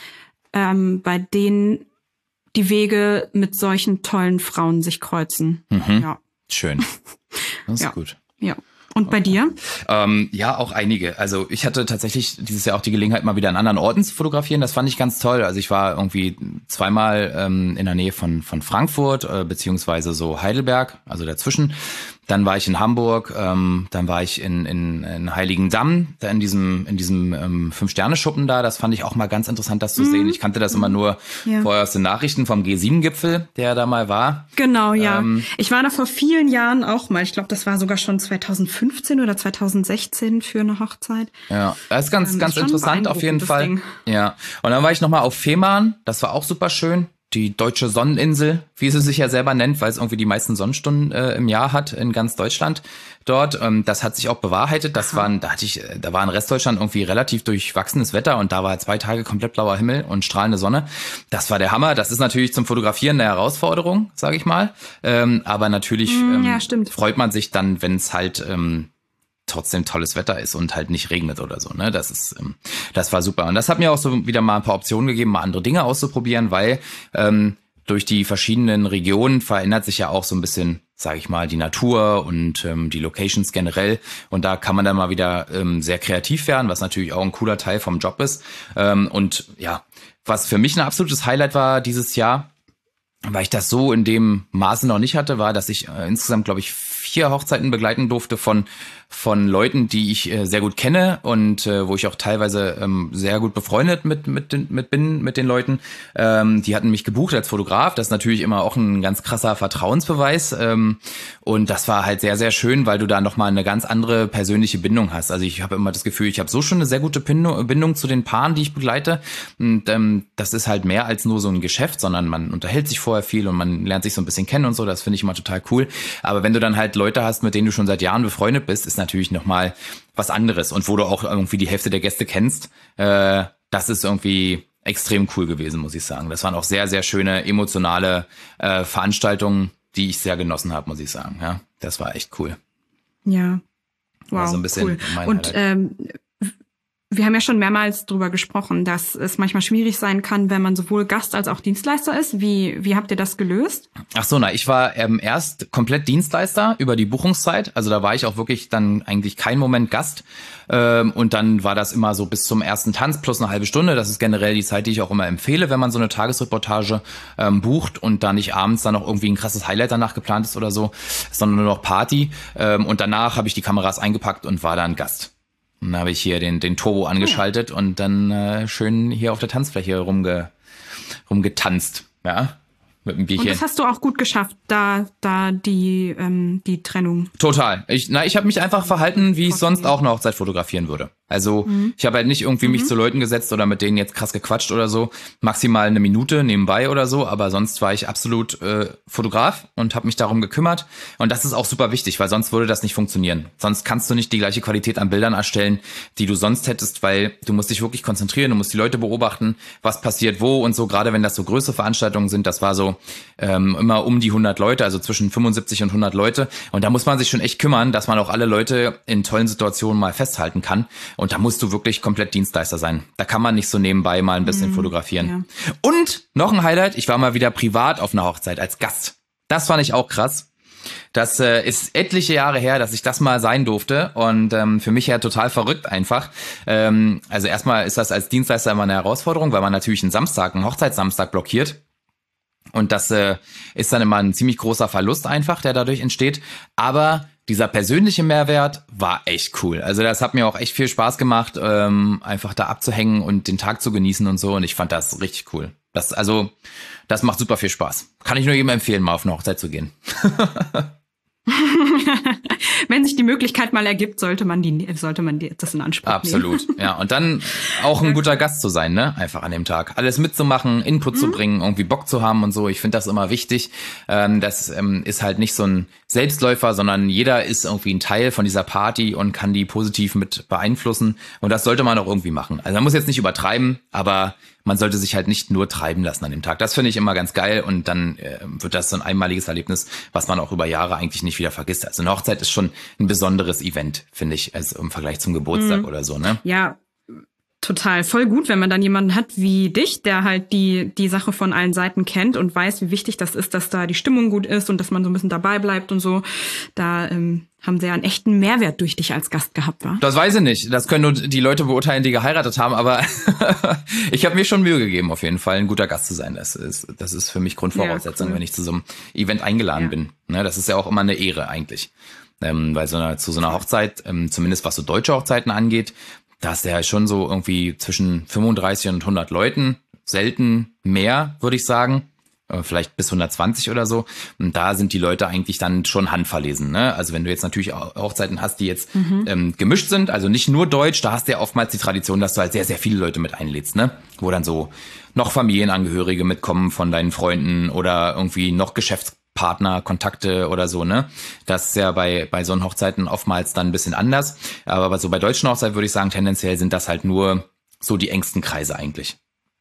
ähm, bei denen die Wege mit solchen tollen Frauen sich kreuzen. Mhm. Ja. Schön. Das ist ja. gut. Ja. Und bei dir? Ähm, ja, auch einige. Also ich hatte tatsächlich dieses Jahr auch die Gelegenheit, mal wieder an anderen Orten zu fotografieren. Das fand ich ganz toll. Also ich war irgendwie zweimal ähm, in der Nähe von von Frankfurt, äh, beziehungsweise so Heidelberg, also dazwischen. Dann war ich in Hamburg, ähm, dann war ich in, in, in Heiligendamm, da in diesem in diesem ähm, Fünf-Sterne-Schuppen da. Das fand ich auch mal ganz interessant, das zu mhm. sehen. Ich kannte das immer nur ja. vorher aus den Nachrichten vom G sieben Gipfel, der da mal war. Genau, ja. Ähm, ich war da vor vielen Jahren auch mal. Ich glaube, das war sogar schon zweitausendfünfzehn oder zweitausendsechzehn für eine Hochzeit. Ja, das ist ganz, ähm, ganz ist interessant auf jeden Fall. Ding. Ja. Und dann war ich nochmal auf Fehmarn. Das war auch super schön. Die deutsche Sonneninsel, wie sie sich ja selber nennt, weil es irgendwie die meisten Sonnenstunden äh, im Jahr hat in ganz Deutschland dort. Ähm, das hat sich auch bewahrheitet. Das waren, da hatte ich, da war in Restdeutschland irgendwie relativ durchwachsenes Wetter und da war zwei Tage komplett blauer Himmel und strahlende Sonne. Das war der Hammer. Das ist natürlich zum Fotografieren eine Herausforderung, sage ich mal. Ähm, aber natürlich ähm, ja, stimmt. freut man sich dann, wenn es halt ähm, trotzdem tolles Wetter ist und halt nicht regnet oder so, ne? Das ist, ähm, das war super. Und das hat mir auch so wieder mal ein paar Optionen gegeben, mal andere Dinge auszuprobieren, weil ähm, durch die verschiedenen Regionen verändert sich ja auch so ein bisschen, sage ich mal, die Natur und ähm, die Locations generell. Und da kann man dann mal wieder ähm, sehr kreativ werden, was natürlich auch ein cooler Teil vom Job ist. Ähm, und ja, was für mich ein absolutes Highlight war dieses Jahr, weil ich das so in dem Maße noch nicht hatte, war, dass ich äh, insgesamt, glaube ich, vier Hochzeiten begleiten durfte von von Leuten, die ich äh, sehr gut kenne und äh, wo ich auch teilweise ähm, sehr gut befreundet mit mit den, mit bin mit den Leuten. Ähm, die hatten mich gebucht als Fotograf. Das ist natürlich immer auch ein ganz krasser Vertrauensbeweis. Ähm, und das war halt sehr, sehr schön, weil du da nochmal eine ganz andere persönliche Bindung hast. Also ich habe immer das Gefühl, ich habe so schon eine sehr gute Bindung, Bindung zu den Paaren, die ich begleite. Und ähm, das ist halt mehr als nur so ein Geschäft, sondern man unterhält sich vorher viel und man lernt sich so ein bisschen kennen und so. Das finde ich immer total cool. Aber wenn du dann halt Leute hast, mit denen du schon seit Jahren befreundet bist, ist natürlich nochmal was anderes. Und wo du auch irgendwie die Hälfte der Gäste kennst, äh, das ist irgendwie extrem cool gewesen, muss ich sagen. Das waren auch sehr, sehr schöne, emotionale äh, Veranstaltungen, die ich sehr genossen habe, muss ich sagen. Ja, das war echt cool. Ja, wow, war so ein bisschen cool. Und ähm, wir haben ja schon mehrmals drüber gesprochen, dass es manchmal schwierig sein kann, wenn man sowohl Gast als auch Dienstleister ist. Wie wie habt ihr das gelöst? Ach so, na, ich war ähm, erst komplett Dienstleister über die Buchungszeit. Also da war ich auch wirklich dann eigentlich keinen Moment Gast. Ähm, und dann war das immer so bis zum ersten Tanz plus eine halbe Stunde. Das ist generell die Zeit, die ich auch immer empfehle, wenn man so eine Tagesreportage ähm, bucht und da nicht abends dann noch irgendwie ein krasses Highlight danach geplant ist oder so, sondern nur noch Party. Ähm, und danach habe ich die Kameras eingepackt und war dann Gast. Dann habe ich hier den den Turbo angeschaltet ja. und dann äh, schön hier auf der Tanzfläche rumge, rumgetanzt, ja, mit dem Bierchen. Und das hast du auch gut geschafft, da da die ähm, die Trennung. Total. Ich na, ich habe mich einfach verhalten, wie ich sonst auch eine Hochzeit fotografieren würde. Also mhm. ich habe halt nicht irgendwie mhm. mich zu Leuten gesetzt oder mit denen jetzt krass gequatscht oder so. Maximal eine Minute nebenbei oder so, aber sonst war ich absolut äh, Fotograf und habe mich darum gekümmert. Und das ist auch super wichtig, weil sonst würde das nicht funktionieren. Sonst kannst du nicht die gleiche Qualität an Bildern erstellen, die du sonst hättest, weil du musst dich wirklich konzentrieren, du musst die Leute beobachten, was passiert wo und so. Gerade wenn das so größere Veranstaltungen sind, das war so ähm, immer um die hundert Leute, also zwischen fünfundsiebzig und hundert Leute. Und da muss man sich schon echt kümmern, dass man auch alle Leute in tollen Situationen mal festhalten kann. Und da musst du wirklich komplett Dienstleister sein. Da kann man nicht so nebenbei mal ein bisschen mm, fotografieren. Ja. Und noch ein Highlight, ich war mal wieder privat auf einer Hochzeit als Gast. Das fand ich auch krass. Das äh, ist etliche Jahre her, dass ich das mal sein durfte und ähm, für mich ja total verrückt einfach. Ähm, also erstmal ist das als Dienstleister immer eine Herausforderung, weil man natürlich einen Samstag, einen Hochzeitssamstag blockiert. Und das äh, ist dann immer ein ziemlich großer Verlust einfach, der dadurch entsteht. Aber dieser persönliche Mehrwert war echt cool. Also das hat mir auch echt viel Spaß gemacht, ähm, einfach da abzuhängen und den Tag zu genießen und so. Und ich fand das richtig cool. Das, also, das macht super viel Spaß. Kann ich nur jedem empfehlen, mal auf eine Hochzeit zu gehen. Wenn sich die Möglichkeit mal ergibt, sollte man die, sollte man die, das in Anspruch Absolut, nehmen. Ja. Und dann auch ein guter Gast zu sein, ne? Einfach an dem Tag. Alles mitzumachen, Input mhm. zu bringen, irgendwie Bock zu haben und so. Ich finde das immer wichtig. Ähm, das ähm, ist halt nicht so ein Selbstläufer, sondern jeder ist irgendwie ein Teil von dieser Party und kann die positiv mit beeinflussen. Und das sollte man auch irgendwie machen. Also man muss jetzt nicht übertreiben, aber man sollte sich halt nicht nur treiben lassen an dem Tag. Das finde ich immer ganz geil und dann äh, wird das so ein einmaliges Erlebnis, was man auch über Jahre eigentlich nicht wieder vergisst. Also eine Hochzeit ist schon ein besonderes Event, finde ich, also im Vergleich zum Geburtstag mhm. oder so, ne? Ja, total. Voll gut, wenn man dann jemanden hat wie dich, der halt die die Sache von allen Seiten kennt und weiß, wie wichtig das ist, dass da die Stimmung gut ist und dass man so ein bisschen dabei bleibt und so. Da ähm, haben sie ja einen echten Mehrwert durch dich als Gast gehabt, wa? Das weiß ich nicht. Das können nur die Leute beurteilen, die geheiratet haben. Aber ich habe mir schon Mühe gegeben, auf jeden Fall ein guter Gast zu sein. Das ist, das ist für mich Grundvoraussetzung, ja, cool. Wenn ich zu so einem Event eingeladen ja. bin. Ne, das ist ja auch immer eine Ehre eigentlich. Ähm, weil so einer, zu so einer Hochzeit, ähm, zumindest was so deutsche Hochzeiten angeht, da ist ja schon so irgendwie zwischen fünfunddreißig und hundert Leuten. Selten mehr, würde ich sagen. Vielleicht bis hundertzwanzig oder so. Und da sind die Leute eigentlich dann schon handverlesen. Ne? Also wenn du jetzt natürlich auch Hochzeiten hast, die jetzt mhm. ähm, gemischt sind, also nicht nur deutsch, da hast du ja oftmals die Tradition, dass du halt sehr, sehr viele Leute mit einlädst, ne? Wo dann so noch Familienangehörige mitkommen von deinen Freunden oder irgendwie noch Geschäftspartner, Kontakte oder so, ne? Das ist ja bei bei so Hochzeiten oftmals dann ein bisschen anders. Aber so bei deutschen Hochzeiten würde ich sagen, tendenziell sind das halt nur so die engsten Kreise eigentlich.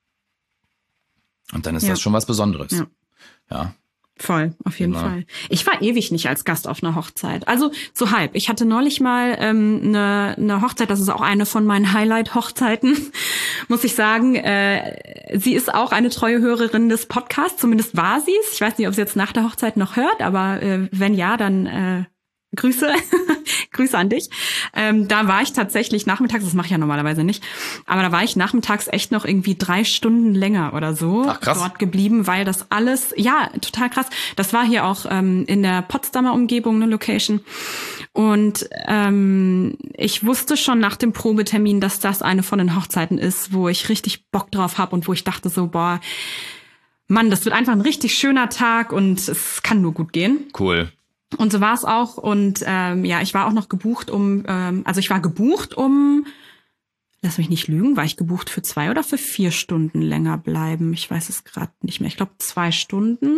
Und dann ist ja. das schon was Besonderes. Ja. ja. Voll, auf jeden Immer. Fall. Ich war ewig nicht als Gast auf einer Hochzeit. Also so halb. Ich hatte neulich mal ähm, eine, eine Hochzeit, das ist auch eine von meinen Highlight-Hochzeiten, muss ich sagen. Äh, sie ist auch eine treue Hörerin des Podcasts, zumindest war sie es. Ich weiß nicht, ob sie jetzt nach der Hochzeit noch hört, aber äh, wenn ja, dann äh, Grüße, Grüße an dich. Ähm, da war ich tatsächlich nachmittags, das mache ich ja normalerweise nicht, aber da war ich nachmittags echt noch irgendwie drei Stunden länger oder so Ach, krass. dort geblieben, weil das alles, ja, total krass. Das war hier auch ähm, in der Potsdamer Umgebung, eine Location. Und ähm, ich wusste schon nach dem Probetermin, dass das eine von den Hochzeiten ist, wo ich richtig Bock drauf habe und wo ich dachte so, boah, Mann, das wird einfach ein richtig schöner Tag und es kann nur gut gehen. Cool. Und so war es auch. Und ähm, ja, ich war auch noch gebucht um, ähm, also ich war gebucht um, lass mich nicht lügen, war ich gebucht für zwei oder für vier Stunden länger bleiben? Ich weiß es gerade nicht mehr. Ich glaube zwei Stunden.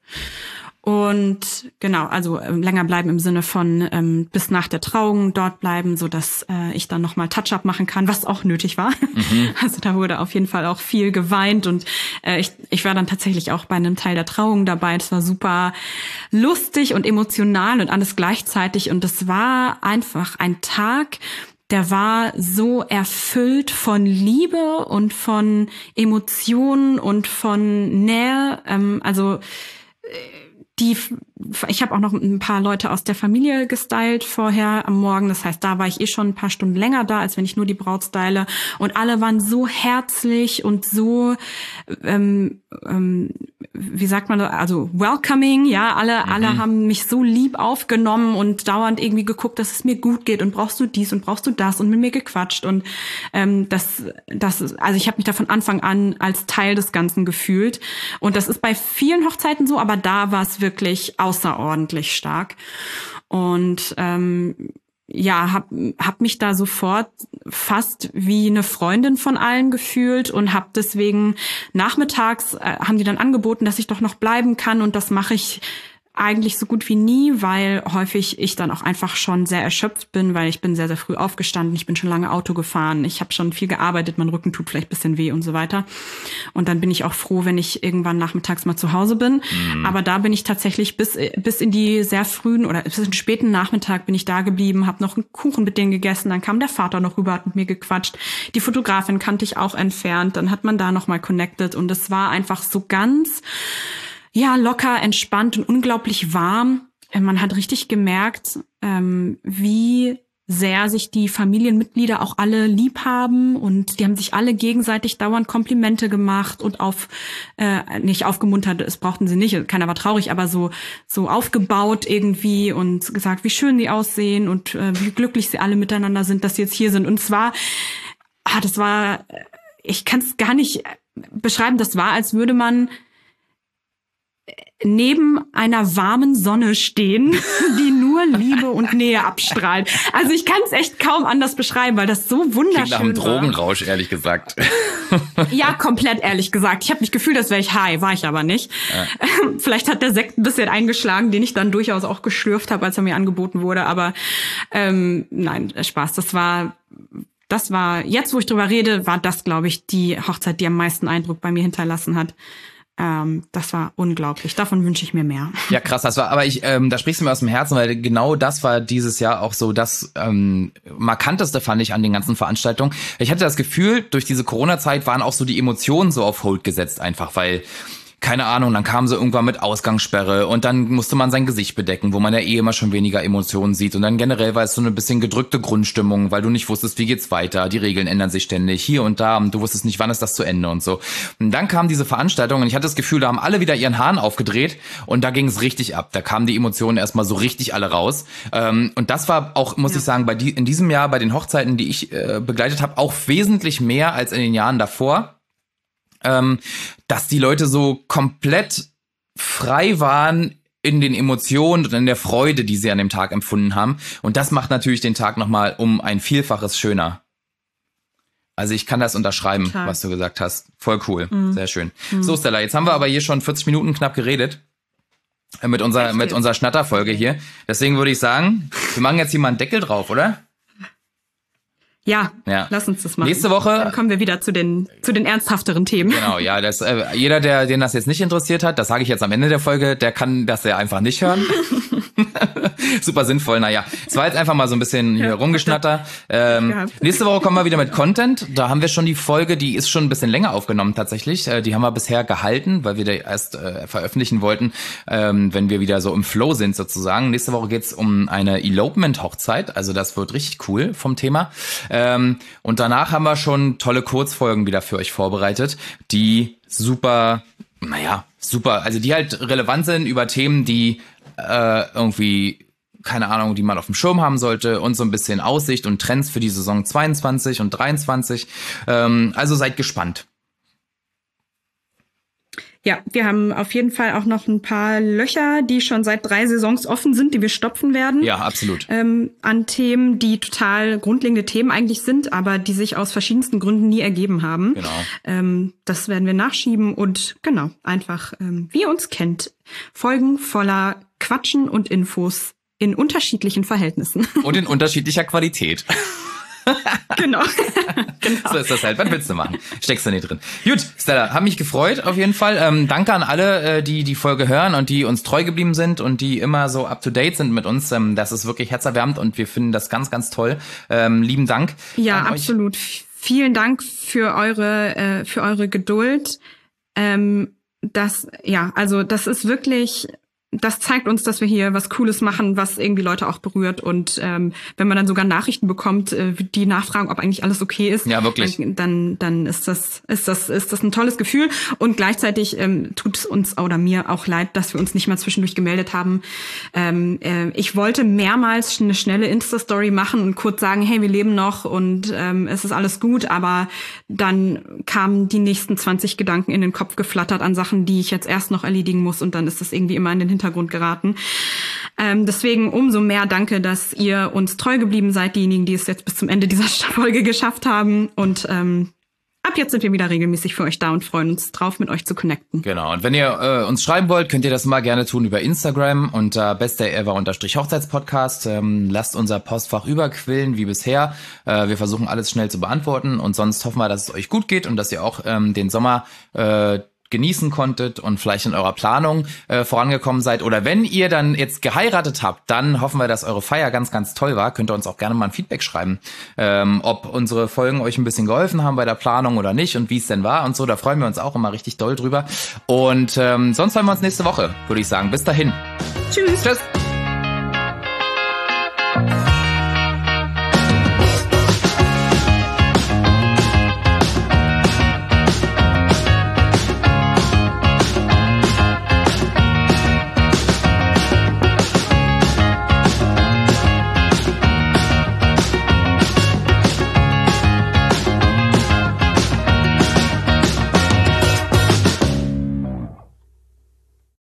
Und genau, also ähm, länger bleiben im Sinne von ähm, bis nach der Trauung dort bleiben, so dass äh, ich dann nochmal Touch-up machen kann, was auch nötig war. Mhm. Also da wurde auf jeden Fall auch viel geweint und äh, ich, ich war dann tatsächlich auch bei einem Teil der Trauung dabei. Das war super lustig und emotional und alles gleichzeitig und es war einfach ein Tag, der war so erfüllt von Liebe und von Emotionen und von Nähe. Ähm, also Die, ich habe auch noch ein paar Leute aus der Familie gestylt vorher am Morgen. Das heißt, da war ich eh schon ein paar Stunden länger da, als wenn ich nur die Braut style. Und alle waren so herzlich und so, ähm, ähm, wie sagt man, also welcoming, ja, alle, mhm. alle haben mich so lieb aufgenommen und dauernd irgendwie geguckt, dass es mir gut geht und brauchst du dies und brauchst du das und mit mir gequatscht und ähm, das, das, also ich habe mich da von Anfang an als Teil des Ganzen gefühlt und das ist bei vielen Hochzeiten so, aber da war es wirklich außerordentlich stark und ähm, ja, hab, hab mich da sofort fast wie eine Freundin von allen gefühlt und hab deswegen nachmittags, äh, haben die dann angeboten, dass ich doch noch bleiben kann, und das mache ich eigentlich so gut wie nie, weil häufig ich dann auch einfach schon sehr erschöpft bin, weil ich bin sehr, sehr früh aufgestanden, ich bin schon lange Auto gefahren, ich habe schon viel gearbeitet, mein Rücken tut vielleicht ein bisschen weh und so weiter. Und dann bin ich auch froh, wenn ich irgendwann nachmittags mal zu Hause bin. Mhm. Aber da bin ich tatsächlich bis bis in die sehr frühen oder bis in den späten Nachmittag bin ich da geblieben, habe noch einen Kuchen mit denen gegessen, dann kam der Vater noch rüber, hat mit mir gequatscht. Die Fotografin kannte ich auch entfernt, dann hat man da noch mal connected, und es war einfach so ganz ja, locker, entspannt und unglaublich warm. Man hat richtig gemerkt, ähm, wie sehr sich die Familienmitglieder auch alle lieb haben, und die haben sich alle gegenseitig dauernd Komplimente gemacht und auf äh, nicht aufgemuntert, das brauchten sie nicht, keiner war traurig, aber so so aufgebaut irgendwie und gesagt, wie schön sie aussehen und äh, wie glücklich sie alle miteinander sind, dass sie jetzt hier sind. Und zwar, ah, das war, ich kann es gar nicht beschreiben, das war, als würde man neben einer warmen Sonne stehen, die nur Liebe und Nähe abstrahlt. Also ich kann es echt kaum anders beschreiben, weil das so wunderschön war. Klingt nach einem Drogenrausch, ehrlich gesagt. Ja, komplett ehrlich gesagt. Ich habe mich gefühlt, als wäre ich high, war ich aber nicht. Ja. Vielleicht hat der Sekt ein bisschen eingeschlagen, den ich dann durchaus auch geschlürft habe, als er mir angeboten wurde. Aber ähm, nein, Spaß. Das war, das war, jetzt wo ich drüber rede, war das, glaube ich, die Hochzeit, die am meisten Eindruck bei mir hinterlassen hat. Ähm, das war unglaublich. Davon wünsche ich mir mehr. Ja, krass. Das war, aber ich, ähm, da sprichst du mir aus dem Herzen, weil genau das war dieses Jahr auch so das ähm, markanteste, fand ich, an den ganzen Veranstaltungen. Ich hatte das Gefühl, durch diese Corona-Zeit waren auch so die Emotionen so auf Hold gesetzt einfach, weil keine Ahnung, dann kam sie irgendwann mit Ausgangssperre und dann musste man sein Gesicht bedecken, wo man ja eh immer schon weniger Emotionen sieht, und dann generell war es so eine bisschen gedrückte Grundstimmung, weil du nicht wusstest, wie geht's weiter, die Regeln ändern sich ständig, hier und da, und du wusstest nicht, wann ist das zu Ende und so. Und dann kam diese Veranstaltung und ich hatte das Gefühl, da haben alle wieder ihren Hahn aufgedreht und da ging es richtig ab, da kamen die Emotionen erstmal so richtig alle raus, und das war auch, muss ja. ich sagen, bei die, in diesem Jahr bei den Hochzeiten, die ich äh, begleitet habe, auch wesentlich mehr als in den Jahren davor. Ähm, dass die Leute so komplett frei waren in den Emotionen und in der Freude, die sie an dem Tag empfunden haben. Und das macht natürlich den Tag nochmal um ein Vielfaches schöner. Also ich kann das unterschreiben, Klar. was du gesagt hast. Voll cool, mhm. sehr schön. Mhm. So, Stella, jetzt haben wir aber hier schon vierzig Minuten knapp geredet. Mit unserer, mit unserer Schnatterfolge hier. Deswegen würde ich sagen, wir machen jetzt hier mal einen Deckel drauf, oder? Ja, ja, lass uns das machen. Nächste Woche dann kommen wir wieder zu den zu den ernsthafteren Themen. Genau, ja, das, äh, jeder, der den das jetzt nicht interessiert hat, das sage ich jetzt am Ende der Folge, der kann das ja einfach nicht hören. Super sinnvoll, naja. Es war jetzt einfach mal so ein bisschen hier ja, rumgeschnatter. Ähm, nächste Woche kommen wir wieder mit Content. Da haben wir schon die Folge, die ist schon ein bisschen länger aufgenommen tatsächlich. Äh, die haben wir bisher gehalten, weil wir die erst äh, veröffentlichen wollten, ähm, wenn wir wieder so im Flow sind sozusagen. Nächste Woche geht's um eine Elopement-Hochzeit, also das wird richtig cool vom Thema. Ähm, und danach haben wir schon tolle Kurzfolgen wieder für euch vorbereitet, die super, naja, super, also die halt relevant sind über Themen, die äh, irgendwie, keine Ahnung, die man auf dem Schirm haben sollte, und so ein bisschen Aussicht und Trends für die Saison zweiundzwanzig und dreiundzwanzig. Ähm, also seid gespannt. Ja, wir haben auf jeden Fall auch noch ein paar Löcher, die schon seit drei Saisons offen sind, die wir stopfen werden. Ja, absolut. Ähm, an Themen, die total grundlegende Themen eigentlich sind, aber die sich aus verschiedensten Gründen nie ergeben haben. Genau. Ähm, das werden wir nachschieben und genau, einfach, ähm, wie ihr uns kennt, Folgen voller Quatschen und Infos in unterschiedlichen Verhältnissen. Und in unterschiedlicher Qualität. Genau. genau. So ist das halt. Was willst du machen? Steckst du nicht drin. Gut, Stella, hat mich gefreut auf jeden Fall. Ähm, danke an alle, äh, die die Folge hören und die uns treu geblieben sind und die immer so up to date sind mit uns. Ähm, das ist wirklich herzerwärmend und wir finden das ganz, ganz toll. Ähm, lieben Dank. Ja, absolut. Euch. Vielen Dank für eure äh, für eure Geduld. Ähm, das ja, also das ist wirklich. Das zeigt uns, dass wir hier was Cooles machen, was irgendwie Leute auch berührt. Und ähm, wenn man dann sogar Nachrichten bekommt, äh, die nachfragen, ob eigentlich alles okay ist, ja, wirklich. dann dann ist das ist das ist das ein tolles Gefühl. Und gleichzeitig ähm, tut es uns oder mir auch leid, dass wir uns nicht mal zwischendurch gemeldet haben. Ähm, äh, ich wollte mehrmals eine schnelle Insta-Story machen und kurz sagen, hey, wir leben noch und ähm, es ist alles gut. Aber dann kamen die nächsten zwanzig Gedanken in den Kopf geflattert an Sachen, die ich jetzt erst noch erledigen muss. Und dann ist das irgendwie immer in den Hintergrund Hintergrund geraten. Ähm, deswegen umso mehr danke, dass ihr uns treu geblieben seid, diejenigen, die es jetzt bis zum Ende dieser Folge geschafft haben. Und ähm, ab jetzt sind wir wieder regelmäßig für euch da und freuen uns drauf, mit euch zu connecten. Genau. Und wenn ihr äh, uns schreiben wollt, könnt ihr das mal gerne tun über Instagram unter bestever-hochzeitspodcast. Ähm, lasst unser Postfach überquillen wie bisher. Äh, wir versuchen alles schnell zu beantworten und sonst hoffen wir, dass es euch gut geht und dass ihr auch ähm, den Sommer äh, genießen konntet und vielleicht in eurer Planung äh, vorangekommen seid. Oder wenn ihr dann jetzt geheiratet habt, dann hoffen wir, dass eure Feier ganz, ganz toll war. Könnt ihr uns auch gerne mal ein Feedback schreiben, ähm, ob unsere Folgen euch ein bisschen geholfen haben bei der Planung oder nicht und wie es denn war und so. Da freuen wir uns auch immer richtig doll drüber. Und ähm, sonst hören wir uns nächste Woche, würde ich sagen. Bis dahin. Tschüss. Tschüss.